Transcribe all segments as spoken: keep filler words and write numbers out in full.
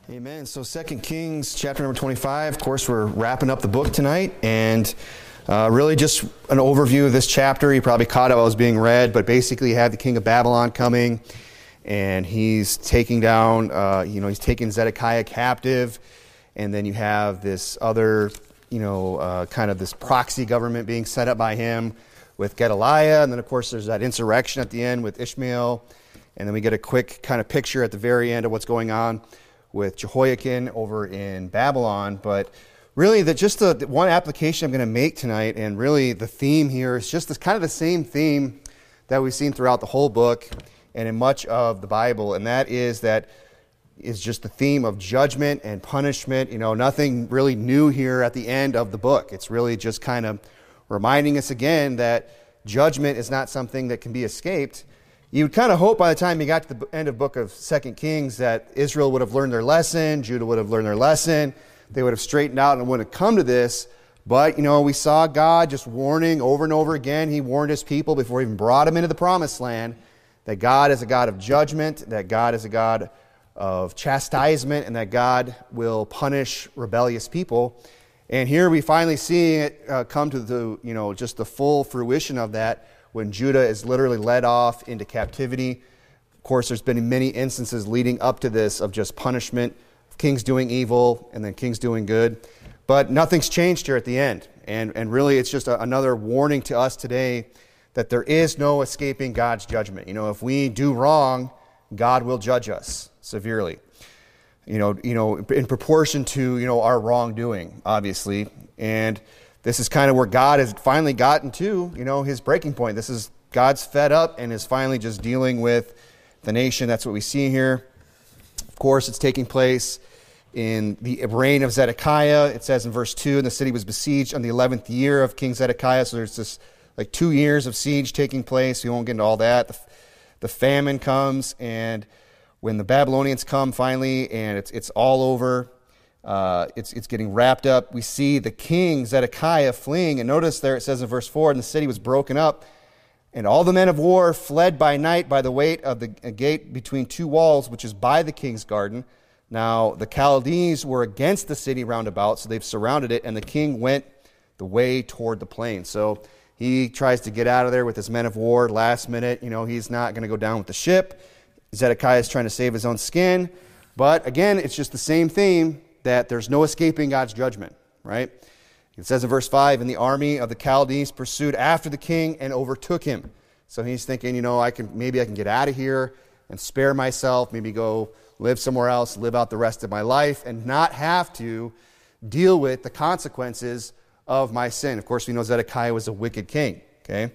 Amen. So Second Kings chapter number twenty-five, of course, we're wrapping up the book tonight, and uh, really just an overview of this chapter. You probably caught it while it was being read, but basically you had the king of Babylon coming, and he's taking down, uh, you know, he's taking Zedekiah captive, and then you have this other, you know, uh, kind of this proxy government being set up by him with Gedaliah, and then of course there's that insurrection at the end with Ishmael, and then we get a quick kind of picture at the very end of what's going on with Jehoiakim over in Babylon. But really, the, just the, the one application I'm going to make tonight, and really the theme here is just this kind of the same theme that we've seen throughout the whole book and in much of the Bible, and that is that is just the theme of judgment and punishment. You know, nothing really new here at the end of the book. It's really just kind of reminding us again that judgment is not something that can be escaped. You would kind of hope by the time you got to the end of the book of Second Kings that Israel would have learned their lesson, Judah would have learned their lesson, they would have straightened out and wouldn't have come to this. But, you know, we saw God just warning over and over again. He warned his people before he even brought them into the promised land that God is a God of judgment, that God is a God of chastisement, and that God will punish rebellious people. And here we finally see it uh, come to the, you know, just the full fruition of that, when Judah is literally led off into captivity. Of course, there's been many instances leading up to this of just punishment, kings doing evil and then kings doing good. But nothing's changed here at the end. And, and really, it's just a, another warning to us today that there is no escaping God's judgment. You know, if we do wrong, God will judge us severely. You know, you know, in proportion to, you know, our wrongdoing, obviously. And this is kind of where God has finally gotten to, you know, his breaking point. This is God's fed up and is finally just dealing with the nation. That's what we see here. Of course, it's taking place in the reign of Zedekiah. It says in verse two, and the city was besieged on the eleventh year of King Zedekiah. So there's this like two years of siege taking place. We won't get into all that. The, the famine comes, and when the Babylonians come finally, and it's it's all over, Uh, it's it's getting wrapped up. We see the king Zedekiah fleeing, and notice there it says in verse four, and the city was broken up, and all the men of war fled by night by the weight of the gate between two walls, which is by the king's garden. Now the Chaldees were against the city round about, so they've surrounded it, and the king went the way toward the plain. So he tries to get out of there with his men of war last minute. You know, he's not going to go down with the ship. Zedekiah is trying to save his own skin. But again, it's just the same theme, that there's no escaping God's judgment, right? It says in verse five, and the army of the Chaldees pursued after the king and overtook him. So he's thinking, you know, I can maybe I can get out of here and spare myself, maybe go live somewhere else, live out the rest of my life, and not have to deal with the consequences of my sin. Of course, we know Zedekiah was a wicked king, okay?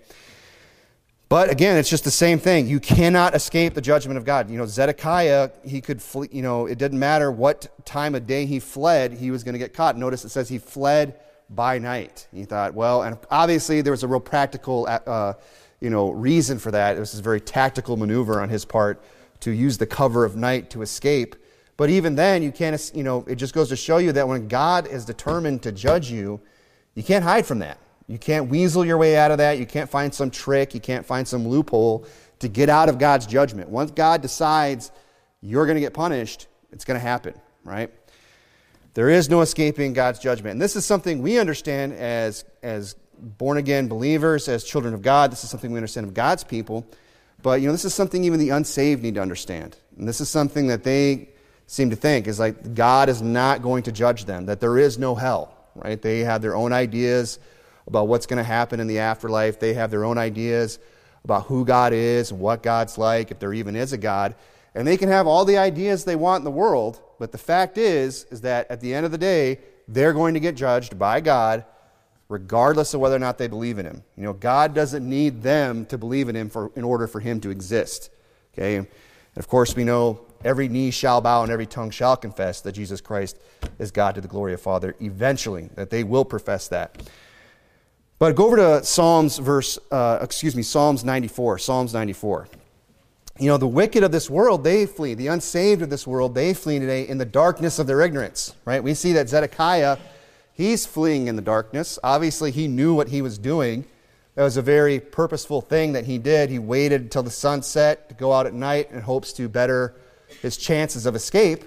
But again, it's just the same thing. You cannot escape the judgment of God. You know, Zedekiah, he could flee, you know, it didn't matter what time of day he fled, he was going to get caught. Notice it says he fled by night. He thought, well, and obviously there was a real practical, uh, you know, reason for that. It was a very tactical maneuver on his part to use the cover of night to escape. But even then, you can't, you know, it just goes to show you that when God is determined to judge you, you can't hide from that. You can't weasel your way out of that. You can't find some trick. You can't find some loophole to get out of God's judgment. Once God decides you're going to get punished, it's going to happen, right? There is no escaping God's judgment. And this is something we understand as, as born-again believers, as children of God. This is something we understand of God's people. But, you know, this is something even the unsaved need to understand. And this is something that they seem to think is like God is not going to judge them, that there is no hell, right? They have their own ideas about what's going to happen in the afterlife. They have their own ideas about who God is and what God's like, if there even is a God. And they can have all the ideas they want in the world, but the fact is, is that at the end of the day, they're going to get judged by God regardless of whether or not they believe in him. You know, God doesn't need them to believe in him for, in order for him to exist. Okay? And of course, we know every knee shall bow and every tongue shall confess that Jesus Christ is God to the glory of Father eventually, that they will profess that. But go over to Psalms verse, uh, excuse me, Psalms ninety-four, Psalms ninety-four. You know, the wicked of this world, they flee. The unsaved of this world, they flee today in the darkness of their ignorance, right? We see that Zedekiah, he's fleeing in the darkness. Obviously, he knew what he was doing. That was a very purposeful thing that he did. He waited until the sun set to go out at night in hopes to better his chances of escape.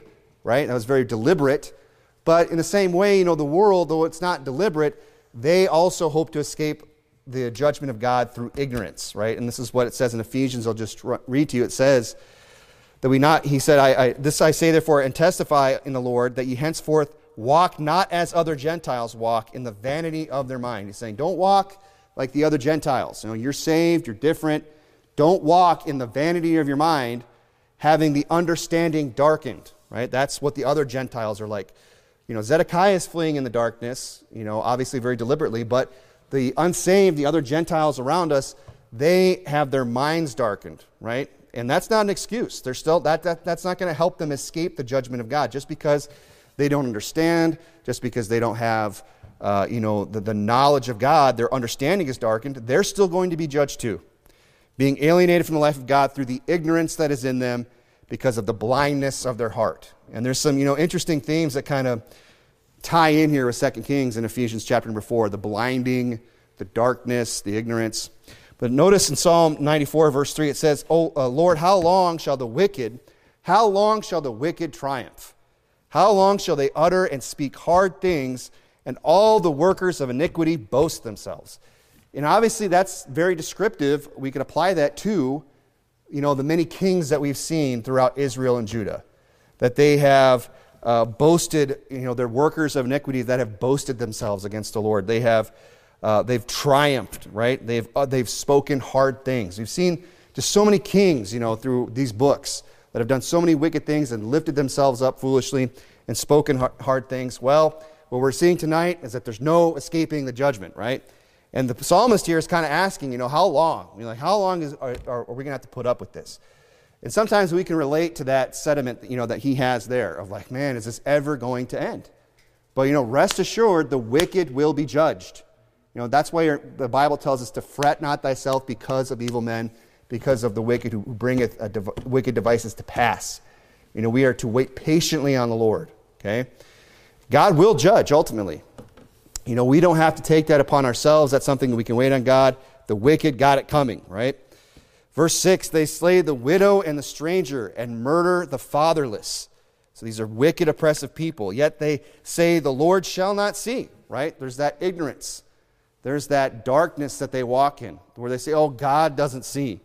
right? That was very deliberate. But in the same way, you know, the world, though it's not deliberate, they also hope to escape the judgment of God through ignorance, right? And this is what it says in Ephesians. I'll just read to you. It says that we not, he said, I, I this I say therefore and testify in the Lord that ye henceforth walk not as other Gentiles walk in the vanity of their mind. He's saying, don't walk like the other Gentiles. You know, you're saved, you're different. Don't walk in the vanity of your mind, having the understanding darkened, right? That's what the other Gentiles are like. You know, Zedekiah is fleeing in the darkness, you know, obviously very deliberately, but the unsaved, the other Gentiles around us, they have their minds darkened, right? And that's not an excuse. They're still that, that that's not going to help them escape the judgment of God. Just because they don't understand, just because they don't have, uh, you know, the, the knowledge of God, their understanding is darkened, they're still going to be judged too. Being alienated from the life of God through the ignorance that is in them because of the blindness of their heart. And there's some, you know, interesting themes that kind of tie in here with Second Kings and Ephesians chapter number four, the blinding, the darkness, the ignorance. But notice in Psalm ninety-four, verse three, it says, "Oh uh, Lord, how long shall the wicked, how long shall the wicked triumph? How long shall they utter and speak hard things, and all the workers of iniquity boast themselves?" And obviously that's very descriptive. We can apply that to, you know, the many kings that we've seen throughout Israel and Judah, that they have uh, boasted, you know, they're workers of iniquity that have boasted themselves against the Lord. They have, uh, they've triumphed, right? They've uh, they've spoken hard things. We've seen just so many kings, you know, through these books that have done so many wicked things and lifted themselves up foolishly and spoken hard things. Well, what we're seeing tonight is that there's no escaping the judgment, right? And the psalmist here is kind of asking, you know, how long? You know, like, how long is, are, are we going to have to put up with this? And sometimes we can relate to that sentiment, you know, that he has there of like, man, is this ever going to end? But, you know, rest assured, the wicked will be judged. You know, that's why the Bible tells us to fret not thyself because of evil men, because of the wicked who bringeth a dev- wicked devices to pass. You know, we are to wait patiently on the Lord, okay? God will judge ultimately. You know, we don't have to take that upon ourselves. That's something that we can wait on God. The wicked got it coming, right? Verse six, they slay the widow and the stranger and murder the fatherless. So these are wicked, oppressive people. Yet they say the Lord shall not see, right? There's that ignorance. There's that darkness that they walk in where they say, oh, God doesn't see.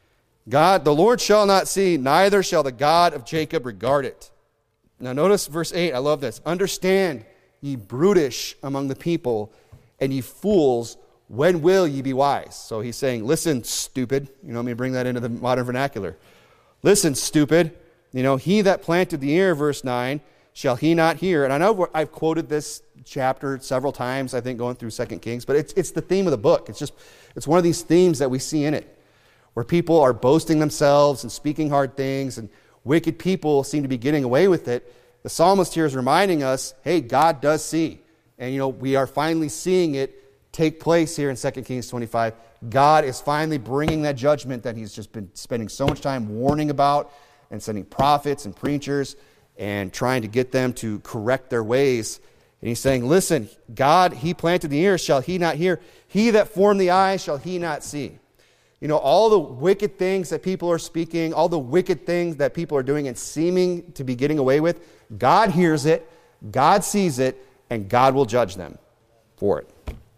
God, the Lord shall not see, neither shall the God of Jacob regard it. Now notice verse eight, I love this. Understand, ye brutish among the people, and ye fools, when will ye be wise? So he's saying, listen, stupid. You know, let me bring that into the modern vernacular. Listen, stupid. You know, he that planted the ear, verse nine, shall he not hear? And I know I've quoted this chapter several times, I think, going through Second Kings, but it's it's the theme of the book. It's just, it's one of these themes that we see in it, where people are boasting themselves and speaking hard things, and wicked people seem to be getting away with it. The psalmist here is reminding us, hey, God does see. And, you know, we are finally seeing it take place here in Second Kings twenty-five. God is finally bringing that judgment that he's just been spending so much time warning about and sending prophets and preachers and trying to get them to correct their ways. And he's saying, listen, God, he planted the ear, shall he not hear? He that formed the eye, shall he not see? You know, all the wicked things that people are speaking, all the wicked things that people are doing and seeming to be getting away with, God hears it, God sees it, and God will judge them for it.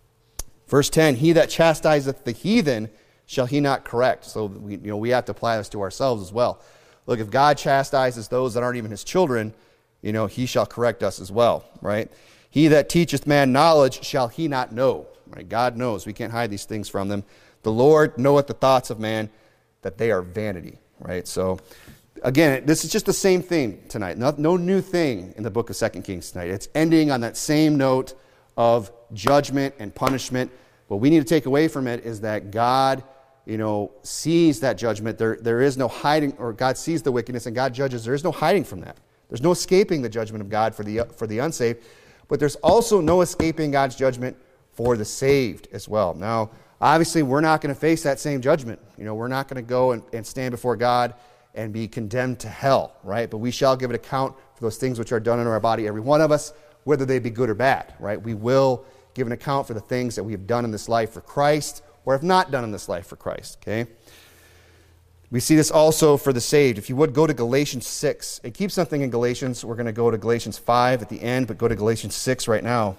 Verse ten, he that chastiseth the heathen, shall he not correct? So we, you know, we have to apply this to ourselves as well. Look, if God chastises those that aren't even his children, you know, he shall correct us as well, right? He that teacheth man knowledge, shall he not know? Right? God knows. We can't hide these things from them. The Lord knoweth the thoughts of man, that they are vanity, right? So, again, this is just the same thing tonight. No, no new thing in the book of Second Kings tonight. It's ending on that same note of judgment and punishment. What we need to take away from it is that God, you know, sees that judgment. There, there is no hiding, or God sees the wickedness and God judges. There is no hiding from that. There's no escaping the judgment of God for the for the unsaved, but there's also no escaping God's judgment for the saved as well. Now, obviously, we're not going to face that same judgment. You know, we're not going to go and, and stand before God and be condemned to hell, right? But we shall give an account for those things which are done in our body, every one of us, whether they be good or bad, right? We will give an account for the things that we have done in this life for Christ or have not done in this life for Christ, okay? We see this also for the saved. If you would go to Galatians six, and keep something in Galatians. We're going to go to Galatians five at the end, but go to Galatians six right now.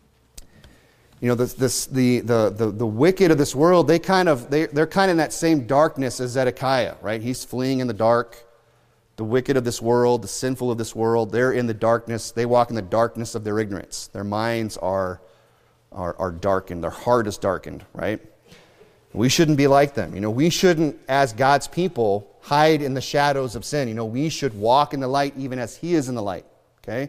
You know, this, this, the, the, the, the wicked of this world, they kind of, they, they're kind of in that same darkness as Zedekiah, right? He's fleeing in the dark. The wicked of this world, the sinful of this world, they're in the darkness. They walk in the darkness of their ignorance. Their minds are, are, are darkened. Their heart is darkened, right? We shouldn't be like them. You know, we shouldn't, as God's people, hide in the shadows of sin. You know, we should walk in the light even as He is in the light, okay?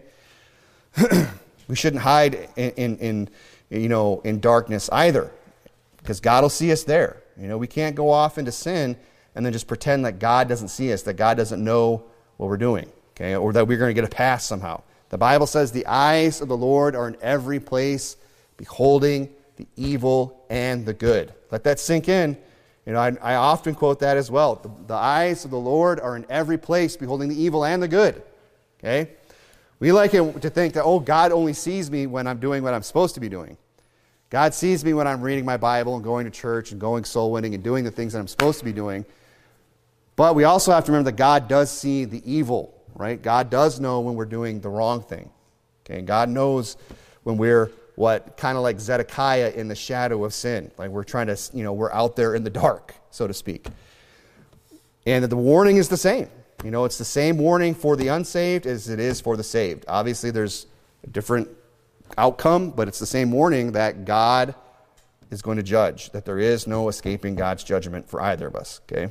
We shouldn't hide in, in, in you know, in darkness either, because God will see us there. You know, we can't go off into sin and then just pretend that God doesn't see us, that God doesn't know what we're doing, okay, or that we're going to get a pass somehow. The Bible says the eyes of the Lord are in every place, beholding the evil and the good. Let that sink in. You know, I, I often quote that as well. The, the eyes of the Lord are in every place, beholding the evil and the good, okay? We like it to think that, oh, God only sees me when I'm doing what I'm supposed to be doing. God sees me when I'm reading my Bible and going to church and going soul winning and doing the things that I'm supposed to be doing. But we also have to remember that God does see the evil, right? God does know when we're doing the wrong thing. Okay, and God knows when we're what kind of like Zedekiah in the shadow of sin, like we're trying to, you know, we're out there in the dark, so to speak. And the warning is the same. You know, it's the same warning for the unsaved as it is for the saved. Obviously, there's a different outcome, but it's the same warning that God is going to judge, that there is no escaping God's judgment for either of us, okay?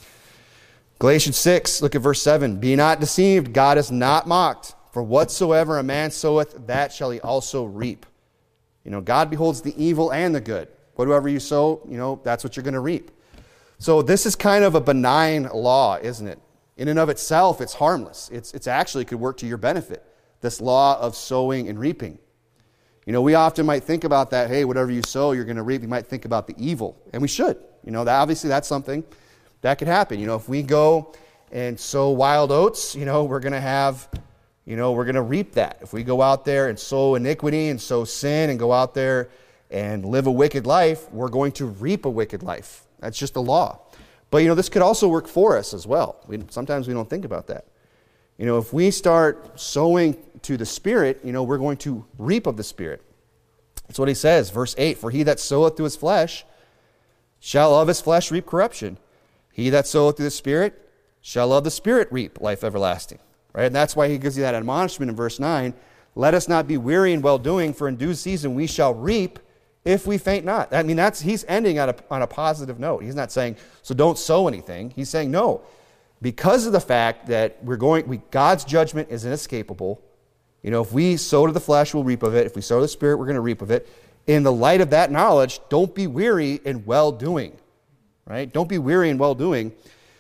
Galatians six, look at verse seven. Be not deceived, God is not mocked. For whatsoever a man soweth, that shall he also reap. You know, God beholds the evil and the good. Whatever you sow, you know, that's what you're going to reap. So this is kind of a benign law, isn't it? In and of itself, it's harmless. It's, it's actually could work to your benefit, this law of sowing and reaping. You know, we often might think about that, hey, whatever you sow, you're going to reap. You might think about the evil, and we should. You know, that, obviously that's something that could happen. You know, if we go and sow wild oats, you know, we're going to have, you know, we're going to reap that. If we go out there and sow iniquity and sow sin and go out there and live a wicked life, we're going to reap a wicked life. That's just the law. But, you know, this could also work for us as well. We, sometimes we don't think about that. You know, if we start sowing to the Spirit, you know, we're going to reap of the Spirit. That's what he says, verse eight, for he that soweth to his flesh shall of his flesh reap corruption. He that soweth to the Spirit shall of the Spirit reap life everlasting. Right? And that's why he gives you that admonishment in verse nine. Let us not be weary in well-doing, for in due season we shall reap if we faint not. I mean, that's he's ending on a, on a positive note. He's not saying, so don't sow anything. He's saying, no, because of the fact that we're going, we, God's judgment is inescapable. You know, if we sow to the flesh, we'll reap of it. If we sow to the Spirit, we're going to reap of it. In the light of that knowledge, don't be weary in well-doing. Right? Don't be weary in well-doing.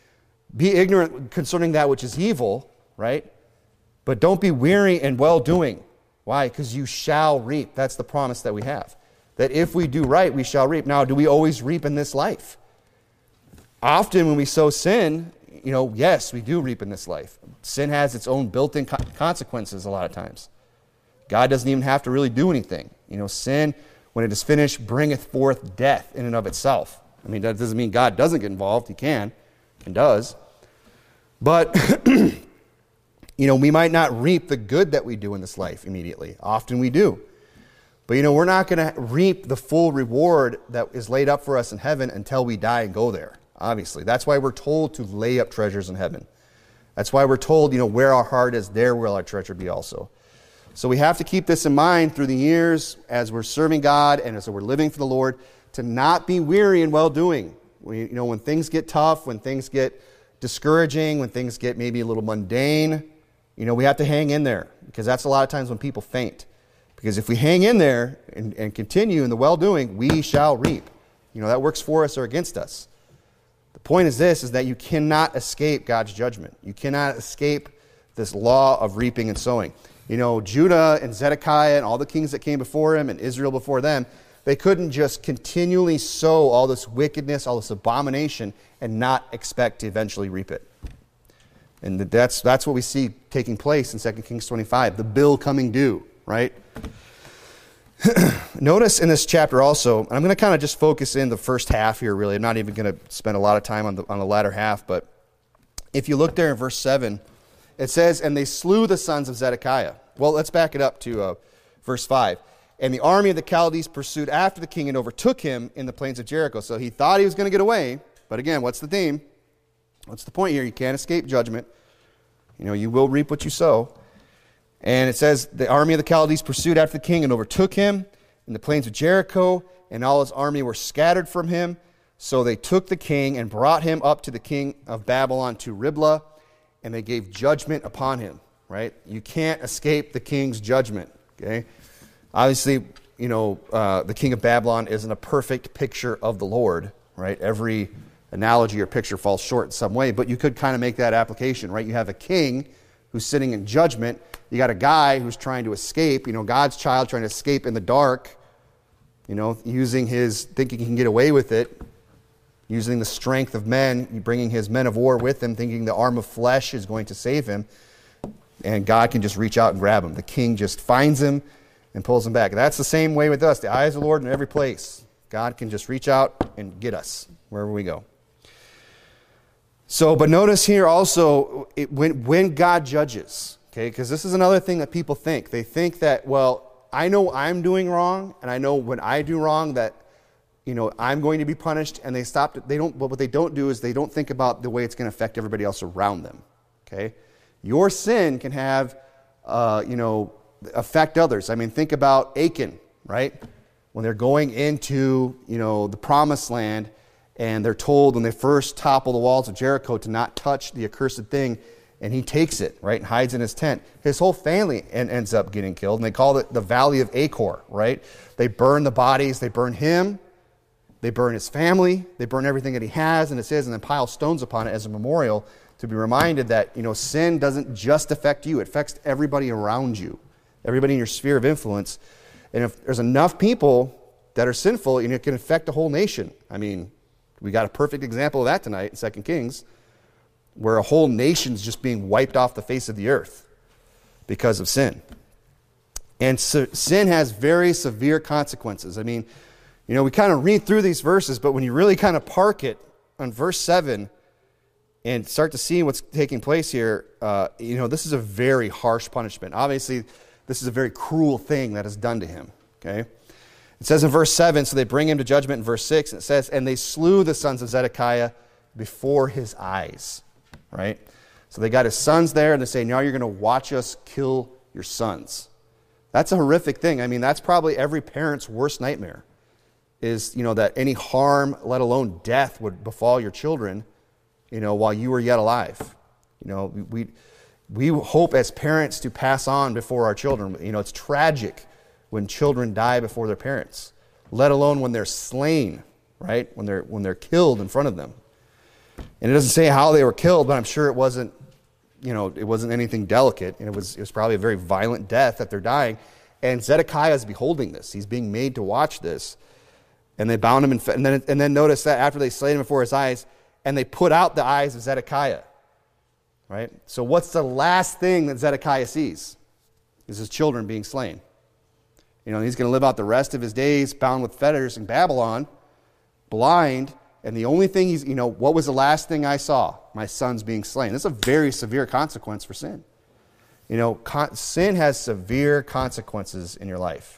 Be ignorant concerning that which is evil, right? But don't be weary in well-doing. Why? Because you shall reap. That's the promise that we have. That if we do right, we shall reap. Now, do we always reap in this life? Often when we sow sin, you know, yes, we do reap in this life. Sin has its own built-in co- consequences a lot of times. God doesn't even have to really do anything. You know, sin, when it is finished, bringeth forth death in and of itself. I mean, that doesn't mean God doesn't get involved. He can and does. But, you know, we might not reap the good that we do in this life immediately. Often we do. But, you know, we're not going to reap the full reward that is laid up for us in heaven until we die and go there, obviously. That's why we're told to lay up treasures in heaven. That's why we're told, you know, where our heart is, there will our treasure be also. So we have to keep this in mind through the years as we're serving God and as we're living for the Lord, to not be weary in well-doing. We, you know, when things get tough, when things get discouraging, when things get maybe a little mundane, you know, we have to hang in there, because that's a lot of times when people faint. Because if we hang in there and, and continue in the well-doing, we shall reap. You know, that works for us or against us. The point is this, is that you cannot escape God's judgment. You cannot escape this law of reaping and sowing. You know, Judah and Zedekiah and all the kings that came before him and Israel before them, they couldn't just continually sow all this wickedness, all this abomination, and not expect to eventually reap it. And that's that's what we see taking place in Second Kings twenty-five, the bill coming due, right? Notice in this chapter also, and I'm going to kind of just focus in the first half here, really. I'm not even going to spend a lot of time on the on the latter half, but if you look there in verse seven, it says, and they slew the sons of Zedekiah. Well, let's back it up to uh, verse five. And the army of the Chaldees pursued after the king and overtook him in the plains of Jericho. So he thought he was going to get away, but again, what's the theme? What's the point here? You can't escape judgment. You know, you will reap what you sow. And it says, the army of the Chaldees pursued after the king and overtook him in the plains of Jericho, and all his army were scattered from him. So they took the king and brought him up to the king of Babylon to Riblah, and they gave judgment upon him, right? You can't escape the king's judgment, okay? Obviously, you know, uh, the king of Babylon isn't a perfect picture of the Lord, right? Every analogy or picture falls short in some way, but you could kind of make that application, right? You have a king who's sitting in judgment. You got a guy who's trying to escape, you know, God's child trying to escape in the dark, you know, using his, thinking he can get away with it, using the strength of men, bringing his men of war with him, thinking the arm of flesh is going to save him, and God can just reach out and grab him. The king just finds him and pulls him back. That's the same way with us. The eye of the Lord in every place. God can just reach out and get us wherever we go. So, but notice here also, it, when, when God judges, okay, because this is another thing that people think. They think that, well, I know I'm doing wrong, and I know when I do wrong that, you know, I'm going to be punished, and they stop. They don't. But what they don't do is they don't think about the way it's going to affect everybody else around them. Okay, your sin can have, uh, you know, affect others. I mean, think about Achan, right? When they're going into, you know, the promised land, and they're told when they first topple the walls of Jericho to not touch the accursed thing, and he takes it, right, and hides in his tent. His whole family en- ends up getting killed, and they call it the Valley of Achor, right? They burn the bodies, they burn him, they burn his family, they burn everything that he has and it's his, and then pile stones upon it as a memorial to be reminded that, you know, sin doesn't just affect you, it affects everybody around you, everybody in your sphere of influence. And if there's enough people that are sinful, you know, it can affect the whole nation. I mean, we got a perfect example of that tonight in Second Kings, where a whole nation's just being wiped off the face of the earth because of sin. And so, sin has very severe consequences. I mean, you know, we kind of read through these verses, but when you really kind of park it on verse seven and start to see what's taking place here, uh, you know, this is a very harsh punishment. Obviously, this is a very cruel thing that is done to him, okay? It says in verse seven, so they bring him to judgment in verse six, and it says, and they slew the sons of Zedekiah before his eyes, right? So they got his sons there, and they say, now you're going to watch us kill your sons. That's a horrific thing. I mean, that's probably every parent's worst nightmare, is, you know, that any harm, let alone death, would befall your children, you know, while you were yet alive. You know, we we hope as parents to pass on before our children. You know, it's tragic when children die before their parents, let alone when they're slain, right? When they're when they're killed in front of them. And it doesn't say how they were killed, but I'm sure it wasn't, you know, it wasn't anything delicate, and it was it was probably a very violent death that they're dying. And Zedekiah is beholding this; he's being made to watch this. And they bound him, in, and then and then notice that after they slayed him before his eyes, and they put out the eyes of Zedekiah. Right? So what's the last thing that Zedekiah sees? Is his children being slain. You know, he's going to live out the rest of his days bound with fetters in Babylon, blind, and the only thing he's, you know, what was the last thing I saw? My sons being slain. This is a very severe consequence for sin. You know, con- sin has severe consequences in your life.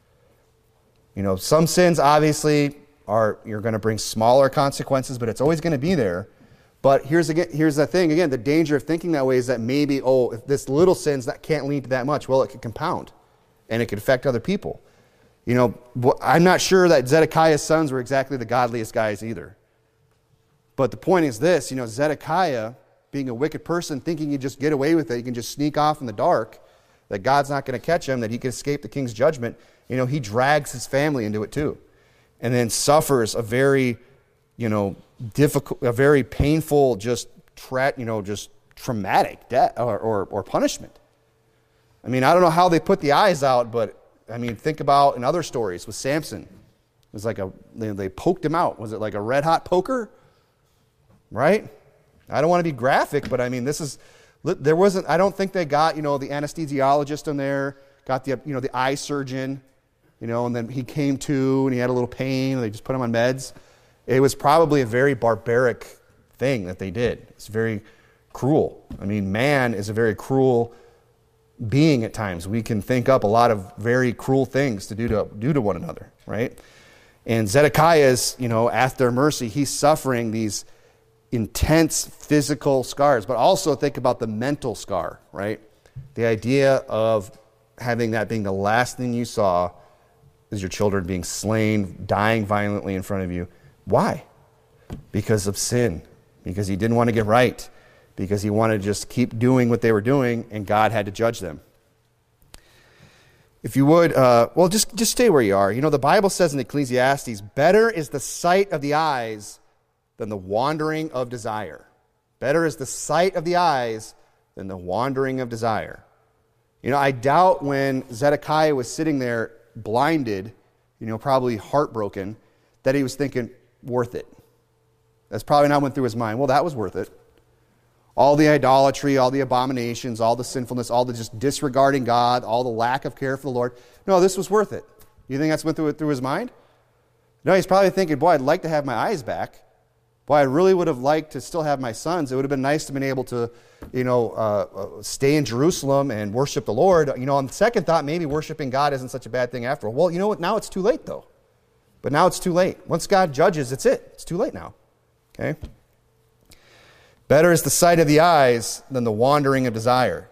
You know, some sins obviously are, you're going to bring smaller consequences, but it's always going to be there. But here's again, here's the thing, again, the danger of thinking that way is that maybe, oh, if this little sins, that can't lead to that much. Well, it could compound, and it could affect other people. You know, I'm not sure that Zedekiah's sons were exactly the godliest guys either. But the point is this, you know, Zedekiah, being a wicked person, thinking you just get away with it, you can just sneak off in the dark, that God's not going to catch him, that he can escape the king's judgment, you know, he drags his family into it too. And then suffers a very, you know, difficult, a very painful, just, tra- you know, just traumatic death or, or, or punishment. I mean, I don't know how they put the eyes out, but, I mean, think about in other stories with Samson. It was like a, they, they poked him out. Was it like a red-hot poker? Right? I don't want to be graphic, but I mean, this is, there wasn't, I don't think they got, you know, the anesthesiologist in there, got the, you know, the eye surgeon, you know, and then he came to and he had a little pain and they just put him on meds. It was probably a very barbaric thing that they did. It's very cruel. I mean, man is a very cruel being at times. We can think up a lot of very cruel things to do to do to one another, right? And Zedekiah is, you know, at their mercy, he's suffering these intense physical scars, but also think about the mental scar, right? The idea of having that being the last thing you saw is your children being slain, dying violently in front of you. Why? Because of sin. Because he didn't want to get right. Because he wanted to just keep doing what they were doing, and God had to judge them. If you would, uh, well, just, just stay where you are. You know, the Bible says in Ecclesiastes, better is the sight of the eyes than the wandering of desire. Better is the sight of the eyes than the wandering of desire. You know, I doubt when Zedekiah was sitting there blinded, you know, probably heartbroken, that he was thinking, worth it. That's probably not went through his mind. Well, that was worth it. All the idolatry, all the abominations, all the sinfulness, all the just disregarding God, all the lack of care for the Lord. No, this was worth it. You think that's went through, through his mind? No, he's probably thinking, boy, I'd like to have my eyes back. Boy, I really would have liked to still have my sons. It would have been nice to have been able to, you know, uh, uh, stay in Jerusalem and worship the Lord. You know, on the second thought, maybe worshiping God isn't such a bad thing after all. Well, you know what? Now it's too late, though. But now it's too late. Once God judges, it's it. It's too late now. Okay? Better is the sight of the eyes than the wandering of desire.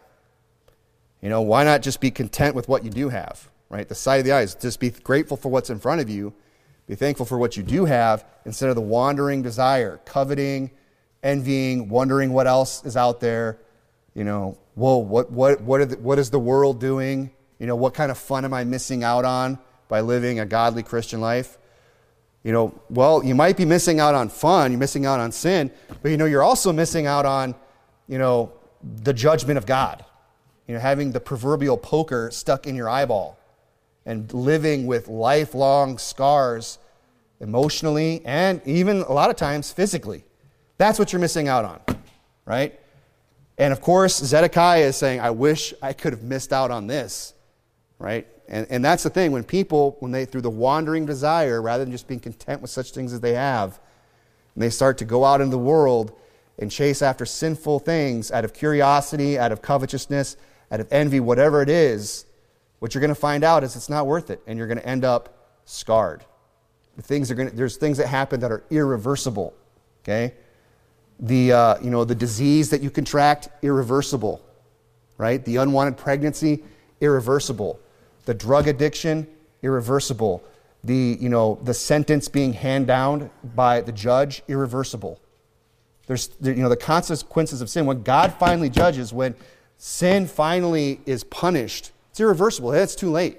You know, why not just be content with what you do have, right? The sight of the eyes. Just be grateful for what's in front of you. Be thankful for what you do have instead of the wandering desire, coveting, envying, wondering what else is out there. You know, whoa, what what what, are the, what is the world doing? You know, what kind of fun am I missing out on by living a godly Christian life? You know, well, you might be missing out on fun, you're missing out on sin, but you know, you're also missing out on, you know, the judgment of God. You know, having the proverbial poker stuck in your eyeball and living with lifelong scars emotionally and even a lot of times physically. That's what you're missing out on, right? And of course, Zedekiah is saying, I wish I could have missed out on this, right? And, and that's the thing, when people, when they, through the wandering desire, rather than just being content with such things as they have, and they start to go out into the world and chase after sinful things out of curiosity, out of covetousness, out of envy, whatever it is, what you're going to find out is it's not worth it, and you're going to end up scarred. The things are going to, there's things that happen that are irreversible, okay? The, uh, you know, the disease that you contract, irreversible, right? The unwanted pregnancy, irreversible. The drug addiction, irreversible. The, you know, the sentence being handed down by the judge, irreversible. There's, you know, the consequences of sin. When God finally judges, when sin finally is punished, it's irreversible. It's too late.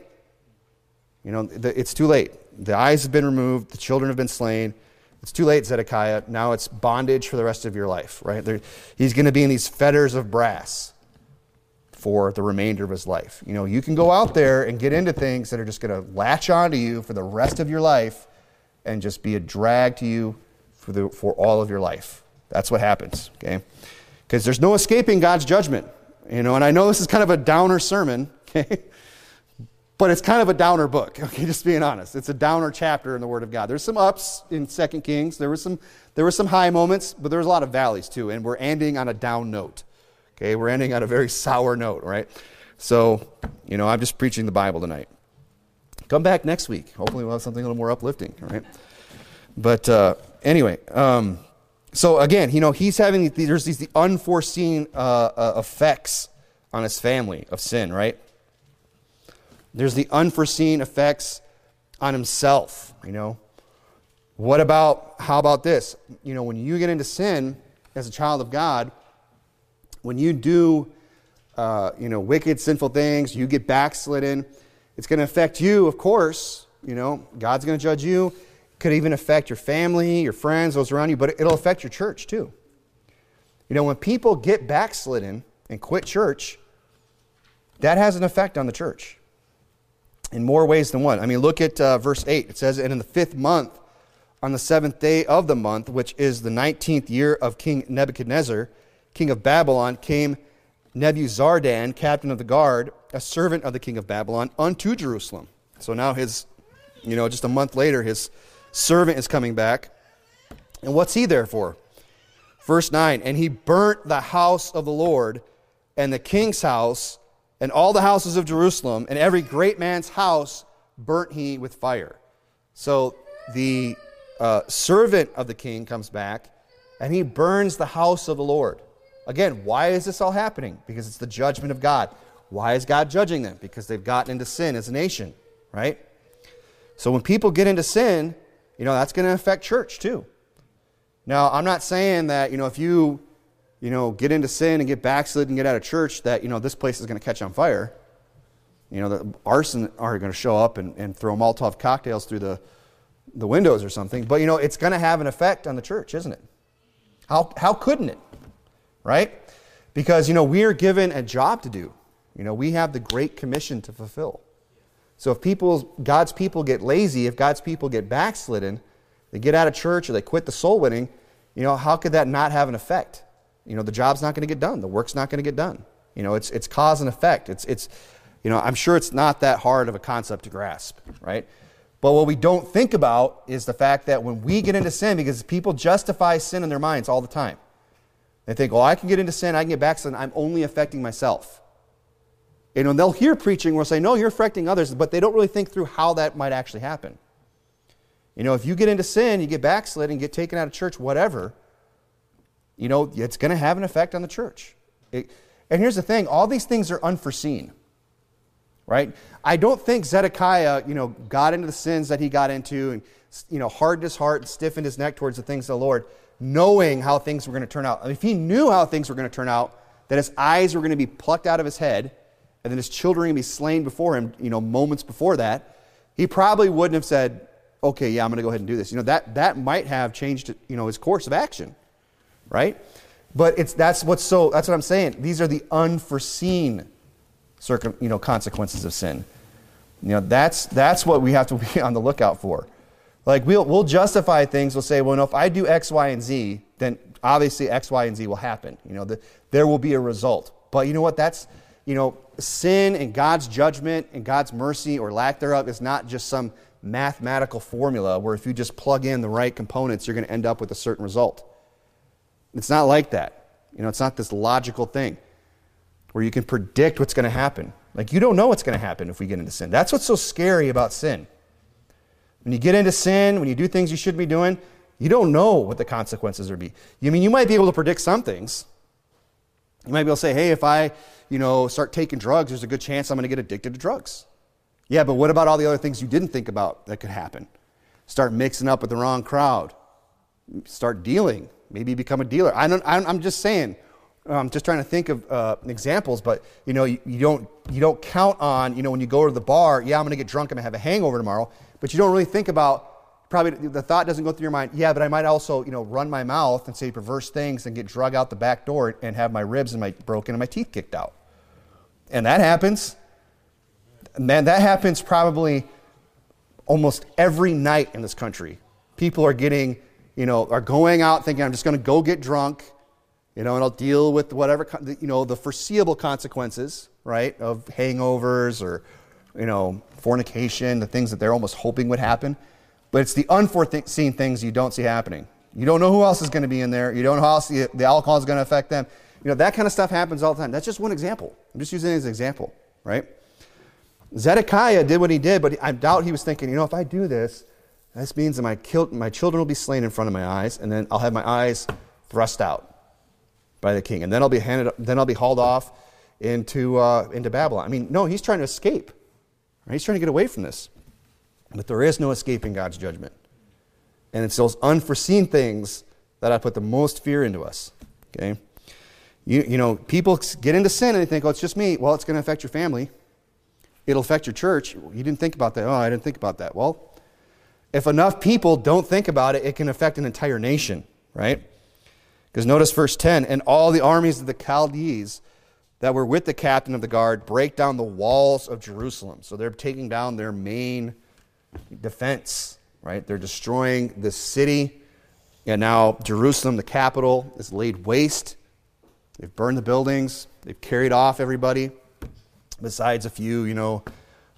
You know, the, it's too late. The eyes have been removed. The children have been slain. It's too late, Zedekiah. Now it's bondage for the rest of your life, right? There, he's going to be in these fetters of brass for the remainder of his life. You know, you can go out there and get into things that are just going to latch onto you for the rest of your life and just be a drag to you for the for all of your life. That's what happens, okay? Because there's no escaping God's judgment. You know, and I know this is kind of a downer sermon, okay? But it's kind of a downer book, okay, just being honest. It's a downer chapter in the Word of God. There's some ups in Second Kings. There were some there were some high moments, but there's a lot of valleys too, and we're ending on a down note. Okay, we're ending on a very sour note, right? So, you know, I'm just preaching the Bible tonight. Come back next week. Hopefully we'll have something a little more uplifting, right? But uh, anyway, um, so again, you know, he's having, there's these the unforeseen uh, uh, effects on his family of sin, right? There's the unforeseen effects on himself, you know. What about, how about this? You know, when you get into sin as a child of God, when you do, uh, you know, wicked, sinful things, you get backslidden, it's going to affect you, of course. You know, God's going to judge you. It could even affect your family, your friends, those around you, but it'll affect your church too. You know, when people get backslidden and quit church, that has an effect on the church in more ways than one. I mean, look at uh, verse eight. It says, and in the fifth month, on the seventh day of the month, which is the nineteenth year of King Nebuchadnezzar, king of Babylon, came Nebuzaradan, captain of the guard, a servant of the king of Babylon, unto Jerusalem. So now his, you know, just a month later, his servant is coming back. And what's he there for? Verse nine, and he burnt the house of the Lord and the king's house and all the houses of Jerusalem, and every great man's house burnt he with fire. So the uh, servant of the king comes back, and he burns the house of the Lord. Again, why is this all happening? Because it's the judgment of God. Why is God judging them? Because they've gotten into sin as a nation, right? So when people get into sin, you know, that's going to affect church too. Now, I'm not saying that, you know, if you, you know, get into sin and get backslid and get out of church, that, you know, this place is going to catch on fire. You know, the arson are going to show up and, and throw Molotov cocktails through the, the windows or something. But, you know, it's going to have an effect on the church, isn't it? How, how couldn't it? Right? Because, you know, we are given a job to do. You know, we have the Great Commission to fulfill. So if people, God's people get lazy, if God's people get backslidden, they get out of church or they quit the soul winning, you know, how could that not have an effect? You know, the job's not going to get done. The work's not going to get done. You know, it's it's cause and effect. It's, it's, you know, I'm sure it's not that hard of a concept to grasp, right? But what we don't think about is the fact that when we get into sin, because people justify sin in their minds all the time. They think, well, I can get into sin, I can get backslidden, I'm only affecting myself. You know, and they'll hear preaching where say, no, you're affecting others, but they don't really think through how that might actually happen. You know, if you get into sin, you get backslidden, get taken out of church, whatever, you know, it's going to have an effect on the church. It, and here's the thing, all these things are unforeseen, right? I don't think Zedekiah, you know, got into the sins that he got into and, you know, hardened his heart and stiffened his neck towards the things of the Lord, knowing how things were going to turn out. I mean, if he knew how things were going to turn out, that his eyes were going to be plucked out of his head, and then his children were going to be slain before him, you know, moments before that, he probably wouldn't have said, okay, yeah, I'm going to go ahead and do this. You know, that, that might have changed, you know, his course of action, right? But it's that's what's so, that's what I'm saying. These are the unforeseen circum, you know, consequences of sin. You know, that's that's what we have to be on the lookout for. Like, we'll we'll justify things. We'll say, well, no, if I do X, Y, and Z, then obviously X, Y, and Z will happen. You know, the, there will be a result. But you know what? That's, you know, sin and God's judgment and God's mercy or lack thereof is not just some mathematical formula where if you just plug in the right components, you're going to end up with a certain result. It's not like that. You know, it's not this logical thing where you can predict what's going to happen. Like, you don't know what's going to happen if we get into sin. That's what's so scary about sin. When you get into sin, when you do things you shouldn't be doing, you don't know what the consequences will be. I mean, you might be able to predict some things. You might be able to say, hey, if I, you know, start taking drugs, there's a good chance I'm going to get addicted to drugs. Yeah, but what about all the other things you didn't think about that could happen? Start mixing up with the wrong crowd. Start dealing. Maybe become a dealer. I don't, I'm just saying, I'm just trying to think of uh, examples, but you know, you, you don't you don't count on, you know, when you go to the bar, yeah, I'm going to get drunk, I'm going to have a hangover tomorrow, but you don't really think about, probably the thought doesn't go through your mind, yeah, but I might also, you know, run my mouth and say perverse things and get drug out the back door and have my ribs and my broken and my teeth kicked out. And that happens. Man, that happens probably almost every night in this country. People are getting, you know, are going out thinking, I'm just going to go get drunk, you know, and I'll deal with whatever, you know, the foreseeable consequences, right, of hangovers or, you know, fornication, the things that they're almost hoping would happen. But it's the unforeseen things you don't see happening. You don't know who else is going to be in there. You don't know how else the, the alcohol is going to affect them. You know, that kind of stuff happens all the time. That's just one example. I'm just using it as an example, right? Zedekiah did what he did, but I doubt he was thinking, you know, if I do this, this means that my, killed, my children will be slain in front of my eyes, and then I'll have my eyes thrust out by the king, and then I'll be handed, then I'll be hauled off into uh, into Babylon. I mean, no, he's trying to escape. Right? He's trying to get away from this, but there is no escaping God's judgment, and it's those unforeseen things that I put the most fear into us. Okay, you you know, people get into sin and they think, oh, it's just me. Well, it's going to affect your family. It'll affect your church. You didn't think about that. Oh, I didn't think about that. Well, if enough people don't think about it, it can affect an entire nation, right? Because notice verse ten, and all the armies of the Chaldees that were with the captain of the guard break down the walls of Jerusalem. So they're taking down their main defense, right? They're destroying the city. And now Jerusalem, the capital, is laid waste. They've burned the buildings. They've carried off everybody, besides a few, you know,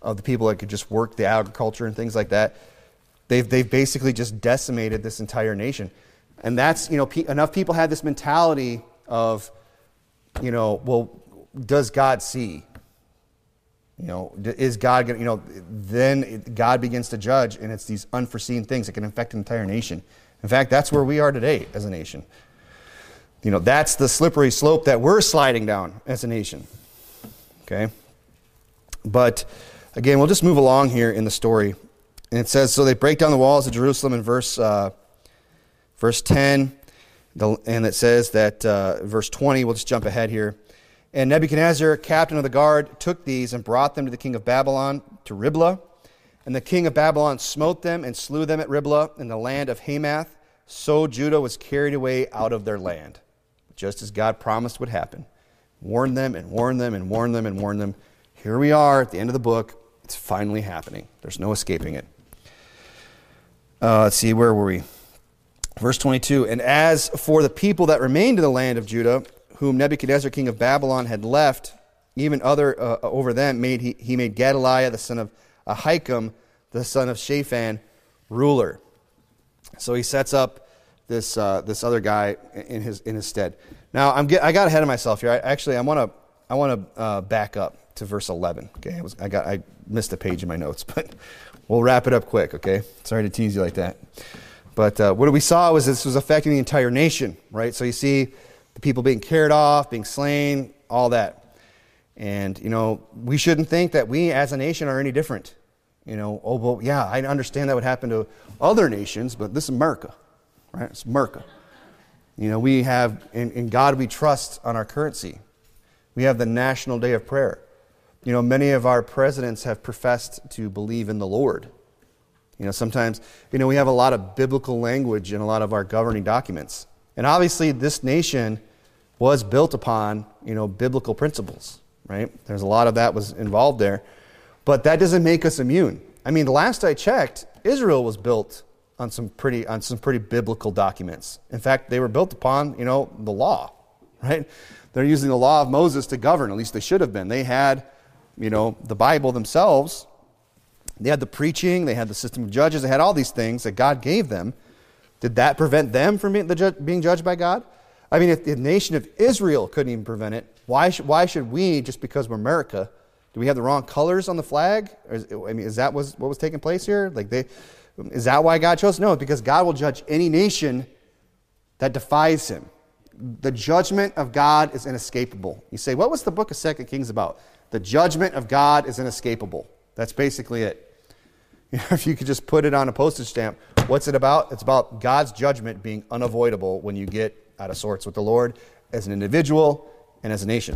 of the people that could just work the agriculture and things like that. They've, they've basically just decimated this entire nation. And that's, you know, pe- enough people had this mentality of, you know, well, does God see? You know, is God going to, you know, then God begins to judge, and it's these unforeseen things that can affect an entire nation. In fact, that's where we are today as a nation. You know, that's the slippery slope that we're sliding down as a nation. Okay? But, again, we'll just move along here in the story. And it says, so they break down the walls of Jerusalem in verse uh, verse ten. The, and it says that, uh, verse twenty, we'll just jump ahead here. And Nebuchadnezzar, captain of the guard, took these and brought them to the king of Babylon, to Riblah. And the king of Babylon smote them and slew them at Riblah in the land of Hamath. So Judah was carried away out of their land, just as God promised would happen. Warned them and warned them and warned them and warned them. Here we are at the end of the book. It's finally happening. There's no escaping it. Uh, let's see, where were we? Verse twenty-two, and as for the people that remained in the land of Judah, whom Nebuchadnezzar, king of Babylon, had left, even other uh, over them, made he, he made Gedaliah, the son of Ahikam, the son of Shaphan, ruler. So he sets up this uh, this other guy in his in his stead. Now I'm get, I got ahead of myself here. I, actually, I want to I want to uh, back up to verse eleven. Okay, I was I got I missed a page in my notes, but we'll wrap it up quick. Okay, sorry to tease you like that. But uh, what we saw was this was affecting the entire nation, right? So you see the people being carried off, being slain, all that. And, you know, we shouldn't think that we as a nation are any different. You know, oh, well, yeah, I understand that would happen to other nations, but this is America, right? It's America. You know, we have, in, in God we trust on our currency. We have the National Day of Prayer. You know, many of our presidents have professed to believe in the Lord. You know, sometimes, you know, we have a lot of biblical language in a lot of our governing documents. And obviously this nation was built upon, you know, biblical principles, right? There's a lot of that was involved there. But that doesn't make us immune. I mean, the last I checked, Israel was built on some pretty on some pretty biblical documents. In fact, they were built upon, you know, the law, right? They're using the law of Moses to govern, at least they should have been. They had, you know, the Bible themselves. They had the preaching, they had the system of judges, they had all these things that God gave them. Did that prevent them from being, the ju- being judged by God? I mean, if the nation of Israel couldn't even prevent it, why, sh- why should we, just because we're America, do we have the wrong colors on the flag? Or is, I mean, is that was, what was taking place here? Like, they, is that why God chose? No, because God will judge any nation that defies Him. The judgment of God is inescapable. You say, what was the book of Second Kings about? The judgment of God is inescapable. That's basically it. You know, if you could just put it on a postage stamp, what's it about? It's about God's judgment being unavoidable when you get out of sorts with the Lord as an individual and as a nation.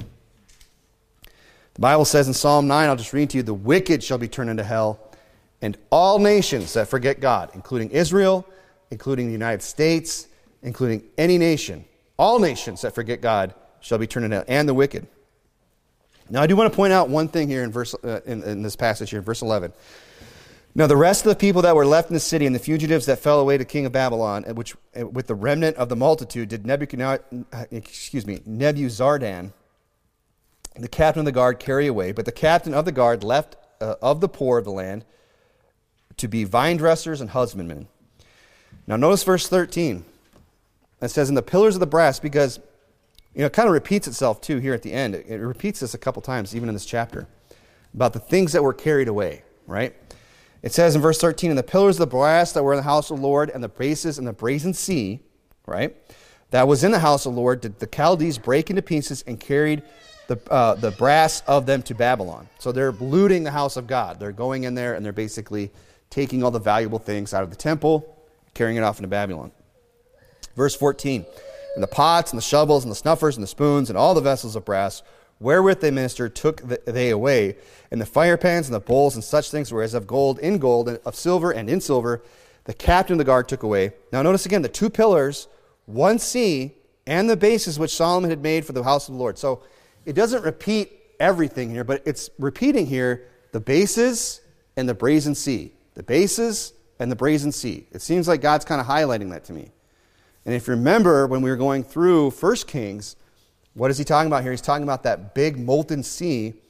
The Bible says in Psalm nine, I'll just read to you, the wicked shall be turned into hell, and all nations that forget God, including Israel, including the United States, including any nation, all nations that forget God shall be turned into hell, and the wicked. Now, I do want to point out one thing here in verse uh, in, in this passage here, verse eleven. Now, the rest of the people that were left in the city and the fugitives that fell away to king of Babylon, which with the remnant of the multitude, did Nebuchadnezzar, excuse me, Nebuzaradan, the captain of the guard, carry away. But the captain of the guard left uh, of the poor of the land to be vine dressers and husbandmen. Now, notice verse thirteen. It says, in the pillars of the brass, because, you know, it kind of repeats itself too here at the end. It, it repeats this a couple times, even in this chapter, about the things that were carried away, right? It says in verse thirteen, and the pillars of the brass that were in the house of the Lord, and the bases and the brazen sea, right, that was in the house of the Lord, did the Chaldees break into pieces and carried the uh, the brass of them to Babylon. So they're looting the house of God. They're going in there and they're basically taking all the valuable things out of the temple, carrying it off into Babylon. Verse fourteen, and the pots and the shovels and the snuffers and the spoons and all the vessels of brass wherewith they ministered took they away, and the fire pans and the bowls and such things were as of gold in gold, and of silver and in silver, the captain of the guard took away. Now notice again the two pillars, one sea, and the bases which Solomon had made for the house of the Lord. So it doesn't repeat everything here, but it's repeating here the bases and the brazen sea. The bases and the brazen sea. It seems like God's kind of highlighting that to me. And if you remember when we were going through First Kings, what is he talking about here? He's talking about that big molten sea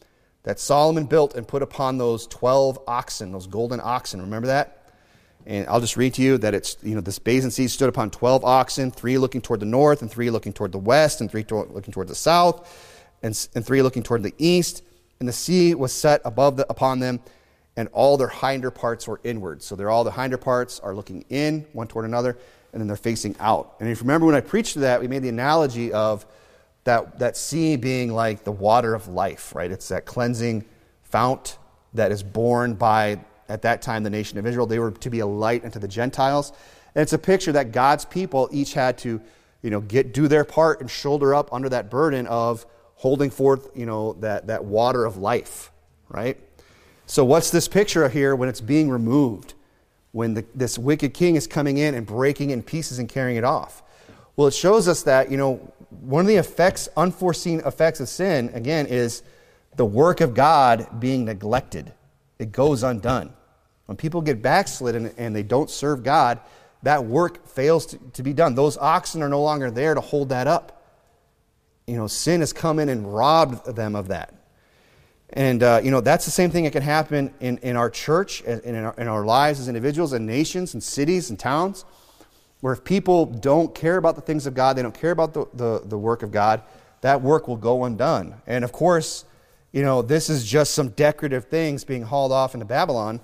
that Solomon built and put upon those twelve oxen, those golden oxen. Remember that? And I'll just read to you that it's, you know, this basin sea stood upon twelve oxen, three looking toward the north, and three looking toward the west, and three to- looking toward the south, and, and three looking toward the east. And the sea was set above the, upon them, and all their hinder parts were inward. So they're all the hinder parts are looking in, one toward another, and then they're facing out. And if you remember when I preached to that, we made the analogy of that, that sea being like the water of life, right? It's that cleansing fount that is borne by, at that time, the nation of Israel. They were to be a light unto the Gentiles. And it's a picture that God's people each had to, you know, get do their part and shoulder up under that burden of holding forth, you know, that, that water of life, right? So what's this picture here when it's being removed? When the, this wicked king is coming in and breaking it in pieces and carrying it off? Well, it shows us that, you know, one of the effects, unforeseen effects of sin, again, is the work of God being neglected. It goes undone. When people get backslidden and they don't serve God, that work fails to, to be done. Those oxen are no longer there to hold that up. You know, sin has come in and robbed them of that. And, uh, you know, that's the same thing that can happen in, in our church, and in our, in our lives as individuals and nations and cities and towns, where if people don't care about the things of God, they don't care about the, the, the work of God, that work will go undone. And, of course, you know, this is just some decorative things being hauled off into Babylon.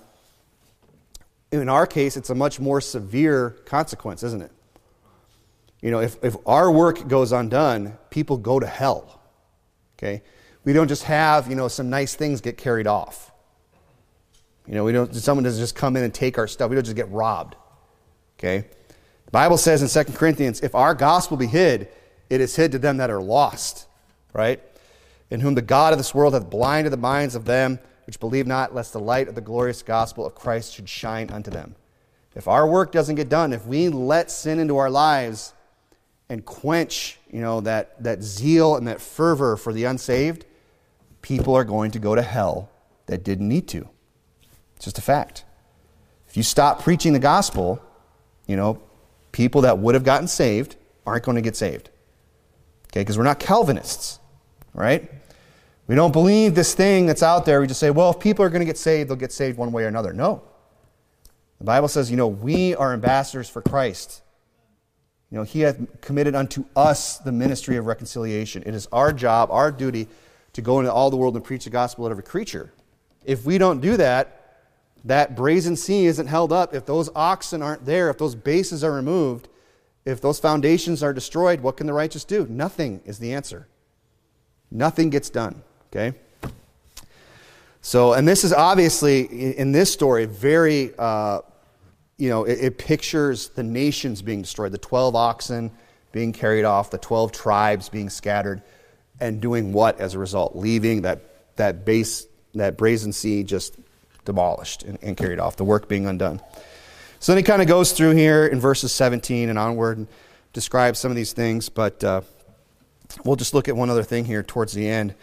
In our case, it's a much more severe consequence, isn't it? You know, if, if our work goes undone, people go to hell, okay? We don't just have, you know, some nice things get carried off. You know, we don't, someone doesn't just come in and take our stuff. We don't just get robbed, okay? The Bible says in Second Corinthians, if our gospel be hid, it is hid to them that are lost, right? In whom the God of this world hath blinded the minds of them which believe not, lest the light of the glorious gospel of Christ should shine unto them. If our work doesn't get done, if we let sin into our lives and quench, you know, that, that zeal and that fervor for the unsaved, people are going to go to hell that didn't need to. It's just a fact. If you stop preaching the gospel, you know, people that would have gotten saved aren't going to get saved. Okay, because we're not Calvinists, right? We don't believe this thing that's out there. We just say, well, if people are going to get saved, they'll get saved one way or another. No. The Bible says, you know, we are ambassadors for Christ. You know, he hath committed unto us the ministry of reconciliation. It is our job, our duty, to go into all the world and preach the gospel to every creature. If we don't do that, that brazen sea isn't held up. If those oxen aren't there, if those bases are removed, if those foundations are destroyed, what can the righteous do? Nothing is the answer. Nothing gets done, okay? So, and this is obviously, in this story, very, uh, you know, it, it pictures the nations being destroyed, the twelve oxen being carried off, the twelve tribes being scattered, and doing what as a result? Leaving that, that base, that brazen sea just demolished and, and carried off, the work being undone. So then he kind of goes through here in verses seventeen and onward and describes some of these things, but uh, we'll just look at one other thing here towards the end.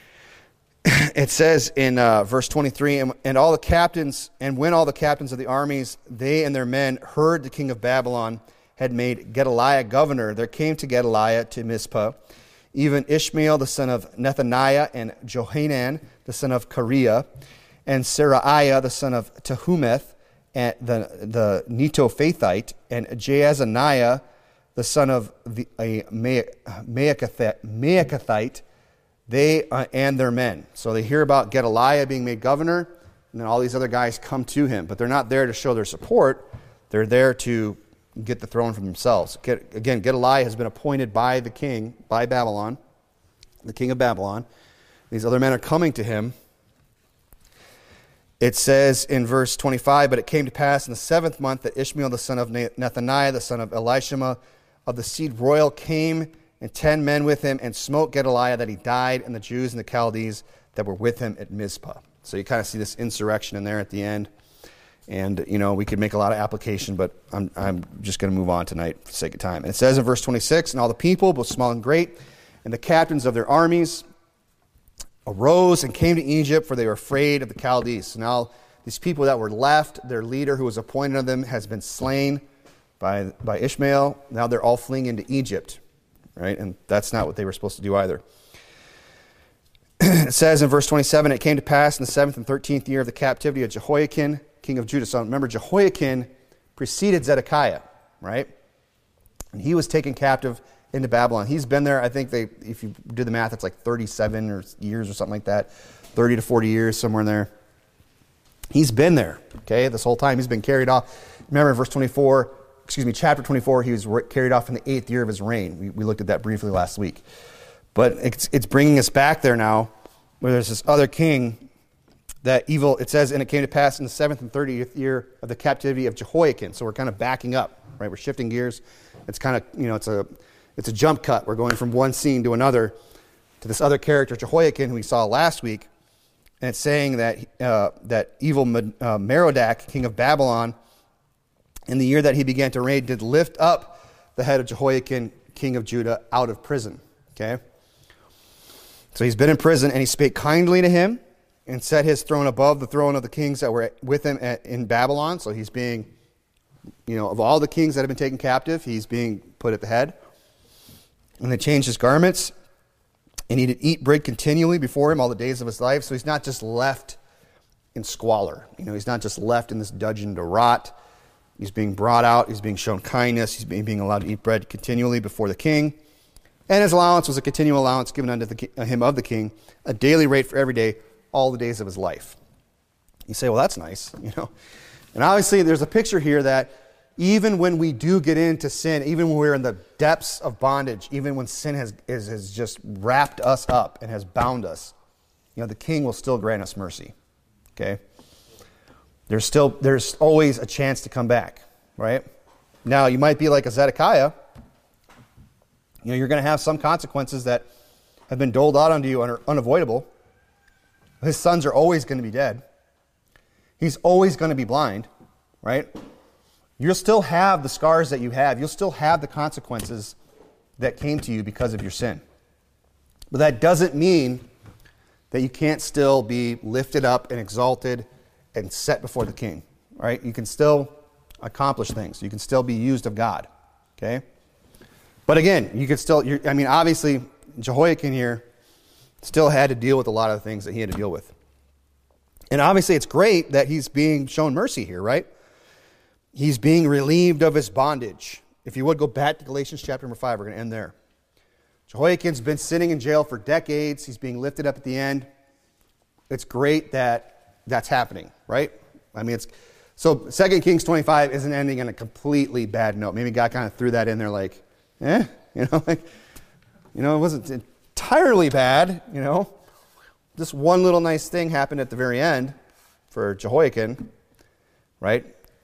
It says in uh, verse twenty-three, and, and all the captains, and when all the captains of the armies, they and their men heard the king of Babylon had made Gedaliah governor, there came to Gedaliah to Mizpah, even Ishmael the son of Nethaniah, and Johanan the son of Kareah, and Seraiah the son of Tehumeth, and the, the Netophathite, and Jaazaniah the son of the, a Maacathite, they uh, and their men. So they hear about Gedaliah being made governor, and then all these other guys come to him. But they're not there to show their support. They're there to get the throne for themselves. Get, again, Gedaliah has been appointed by the king, by Babylon, the king of Babylon. These other men are coming to him. It says in verse twenty-five, but it came to pass in the seventh month that Ishmael the son of Nethaniah, the son of Elishama, of the seed royal, came, and ten men with him, and smote Gedaliah that he died, and the Jews and the Chaldees that were with him at Mizpah. So you kind of see this insurrection in there at the end. And, you know, we could make a lot of application, but I'm, I'm just going to move on tonight for the sake of time. And it says in verse twenty-six, and all the people, both small and great, and the captains of their armies, arose and came to Egypt, for they were afraid of the Chaldees. So now these people that were left, their leader who was appointed of them has been slain by, by Ishmael. Now they're all fleeing into Egypt, right? And that's not what they were supposed to do either. It says in verse twenty-seven, it came to pass in the seventh and thirteenth year of the captivity of Jehoiakim, king of Judah. So remember, Jehoiakim preceded Zedekiah, right? And he was taken captive into Babylon. He's been there, I think they, if you do the math, it's like thirty-seven or years or something like that, thirty to forty years, somewhere in there. He's been there, okay, this whole time. He's been carried off. Remember in verse twenty-four, excuse me, chapter twenty-four, he was carried off in the eighth year of his reign. We, we looked at that briefly last week. But it's, it's bringing us back there now, where there's this other king that evil, it says, and it came to pass in the seventh and thirtieth year of the captivity of Jehoiakim. So we're kind of backing up, right? We're shifting gears. It's kind of, you know, it's a it's a jump cut. We're going from one scene to another to this other character, Jehoiakim, who we saw last week. And it's saying that uh, that evil uh, Merodach, king of Babylon, in the year that he began to reign, did lift up the head of Jehoiakim, king of Judah, out of prison. Okay? So he's been in prison, and he spake kindly to him and set his throne above the throne of the kings that were with him at, in Babylon. So he's being, you know, of all the kings that have been taken captive, he's being put at the head. And they changed his garments, and he did eat bread continually before him all the days of his life. So he's not just left in squalor. You know, he's not just left in this dungeon to rot. He's being brought out. He's being shown kindness. He's being, being allowed to eat bread continually before the king. And his allowance was a continual allowance given unto the, uh, him of the king, a daily rate for every day, all the days of his life. You say, well, that's nice, you know. And obviously there's a picture here that even when we do get into sin, even when we're in the depths of bondage, even when sin has, is, has just wrapped us up and has bound us, you know, the king will still grant us mercy, okay? There's still, there's always a chance to come back, right? Now, you might be like a Zedekiah. You know, you're going to have some consequences that have been doled out onto you and are unavoidable. His sons are always going to be dead. He's always going to be blind, right? You'll still have the scars that you have. You'll still have the consequences that came to you because of your sin. But that doesn't mean that you can't still be lifted up and exalted and set before the king, right? You can still accomplish things. You can still be used of God, okay? But again, you could still, you're, I mean, obviously, Jehoiakim here still had to deal with a lot of the things that he had to deal with. And obviously, it's great that he's being shown mercy here, right? He's being relieved of his bondage. If you would go back to Galatians chapter number five, we're going to end there. Jehoiakim's been sitting in jail for decades. He's being lifted up at the end. It's great that that's happening, right? I mean, it's so Second Kings twenty-five isn't ending on a completely bad note. Maybe God kind of threw that in there like, eh, you know, like, you know, it wasn't entirely bad, you know. This one little nice thing happened at the very end for Jehoiakim, right?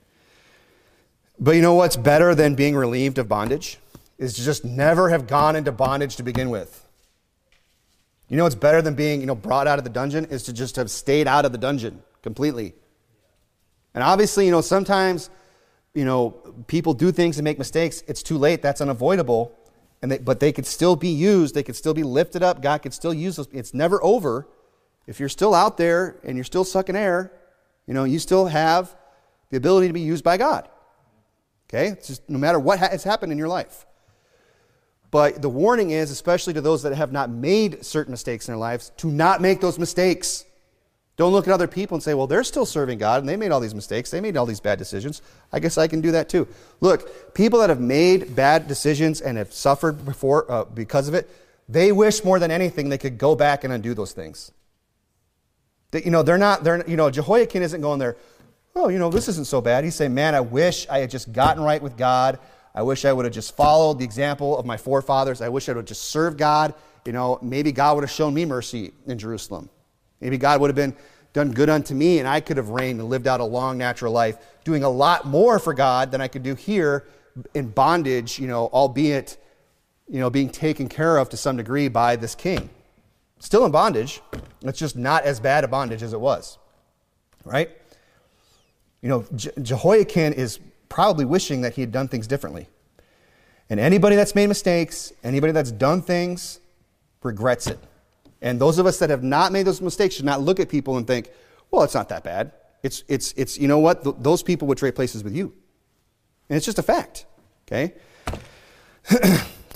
But you know what's better than being relieved of bondage? Is to just never have gone into bondage to begin with. You know what's better than being, you know, brought out of the dungeon? Is to just have stayed out of the dungeon completely. And obviously, you know, sometimes, you know, people do things and make mistakes. It's too late. That's unavoidable. And they, but they could still be used. They could still be lifted up. God could still use those. It's never over. If you're still out there and you're still sucking air, you know, you still have the ability to be used by God. Okay? It's just no matter what has happened in your life. But the warning is, especially to those that have not made certain mistakes in their lives, to not make those mistakes. Don't look at other people and say, well, they're still serving God and they made all these mistakes. They made all these bad decisions. I guess I can do that too. Look, people that have made bad decisions and have suffered before uh, because of it, they wish more than anything they could go back and undo those things. That, you know, they're not, they're, you know, Jehoiakim isn't going there, oh, you know, this isn't so bad. He's saying, man, I wish I had just gotten right with God. I wish I would have just followed the example of my forefathers. I wish I would have just served God. You know, maybe God would have shown me mercy in Jerusalem. Maybe God would have been done good unto me, and I could have reigned and lived out a long natural life, doing a lot more for God than I could do here in bondage, you know, albeit, you know, being taken care of to some degree by this king. Still in bondage. It's just not as bad a bondage as it was. Right? You know, Je- Jehoiakim is probably wishing that he had done things differently. And anybody that's made mistakes, anybody that's done things, regrets it. And those of us that have not made those mistakes should not look at people and think, well, it's not that bad. It's, it's, it's you know what? Th- those people would trade places with you. And it's just a fact. Okay?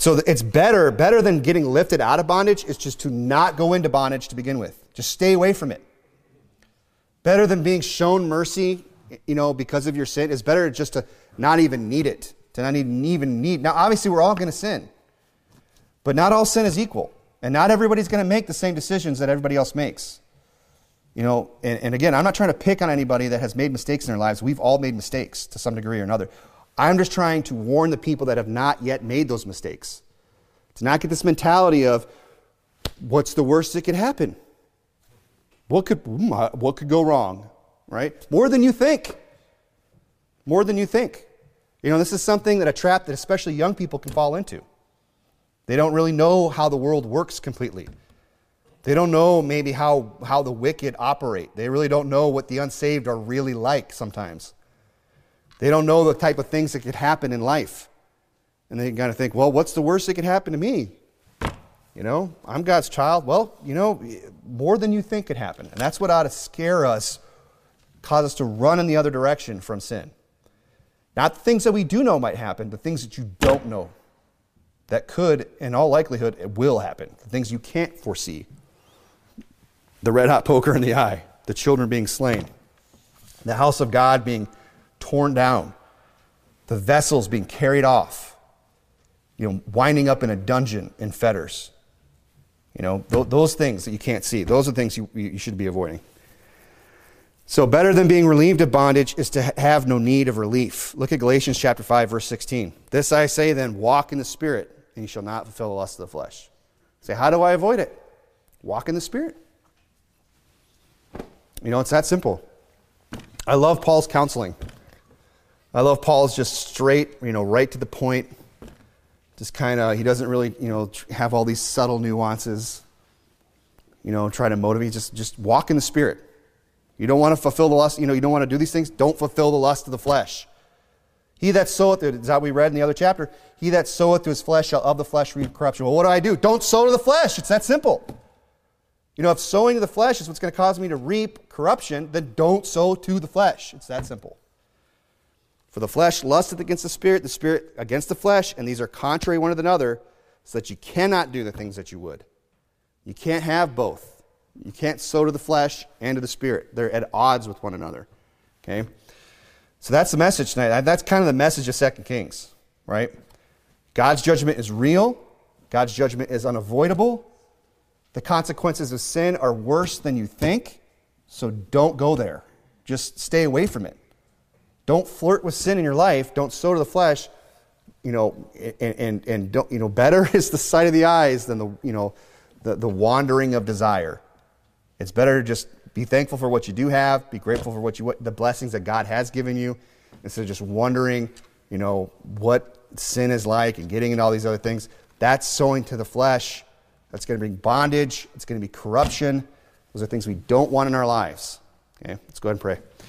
So it's better, better than getting lifted out of bondage is just to not go into bondage to begin with. Just stay away from it. Better than being shown mercy, you know, because of your sin, is better just to not even need it, to not even, even need. Now, obviously, we're all going to sin, but not all sin is equal, and not everybody's going to make the same decisions that everybody else makes. You know, and, and again, I'm not trying to pick on anybody that has made mistakes in their lives. We've all made mistakes to some degree or another. I'm just trying to warn the people that have not yet made those mistakes. To not get this mentality of, what's the worst that could happen? What could, what could go wrong? Right? More than you think. More than you think. You know, this is something that a trap that especially young people can fall into. They don't really know how the world works completely. They don't know maybe how, how the wicked operate. They really don't know what the unsaved are really like sometimes. They don't know the type of things that could happen in life. And they kind of think, well, what's the worst that could happen to me? You know, I'm God's child. Well, you know, more than you think could happen. And that's what ought to scare us, cause us to run in the other direction from sin. Not the things that we do know might happen, but things that you don't know that could, in all likelihood, it will happen. The things you can't foresee. The red hot poker in the eye, the children being slain, the house of God being torn down, the vessels being carried off, you know, winding up in a dungeon in fetters. You know, th- those things that you can't see, those are things you, you should be avoiding. So better than being relieved of bondage is to ha- have no need of relief. Look at Galatians chapter five, verse sixteen. This I say then, walk in the Spirit, and you shall not fulfill the lust of the flesh. Say, how do I avoid it? Walk in the Spirit. You know, it's that simple. I love Paul's counseling. I love Paul's just straight, you know, right to the point. Just kind of, he doesn't really, you know, have all these subtle nuances, you know, try to motivate. Just, just walk in the Spirit. You don't want to fulfill the lust, you know, you don't want to do these things. Don't fulfill the lust of the flesh. He that soweth, is that we read in the other chapter, he that soweth to his flesh shall of the flesh reap corruption. Well, what do I do? Don't sow to the flesh. It's that simple. You know, if sowing to the flesh is what's going to cause me to reap corruption, then don't sow to the flesh. It's that simple. For the flesh lusteth against the Spirit, the Spirit against the flesh, and these are contrary one to another, so that you cannot do the things that you would. You can't have both. You can't sow to the flesh and to the Spirit. They're at odds with one another. Okay? So that's the message tonight. That's kind of the message of Second Kings, right? God's judgment is real. God's judgment is unavoidable. The consequences of sin are worse than you think, so don't go there. Just stay away from it. Don't flirt with sin in your life. Don't sow to the flesh. You know, and and, and don't, you know, better is the sight of the eyes than the, you know, the, the wandering of desire. It's better to just be thankful for what you do have, be grateful for what you what, the blessings that God has given you, instead of just wondering, you know, what sin is like and getting into all these other things. That's sowing to the flesh. That's going to bring bondage. It's going to be corruption. Those are things we don't want in our lives. Okay, let's go ahead and pray.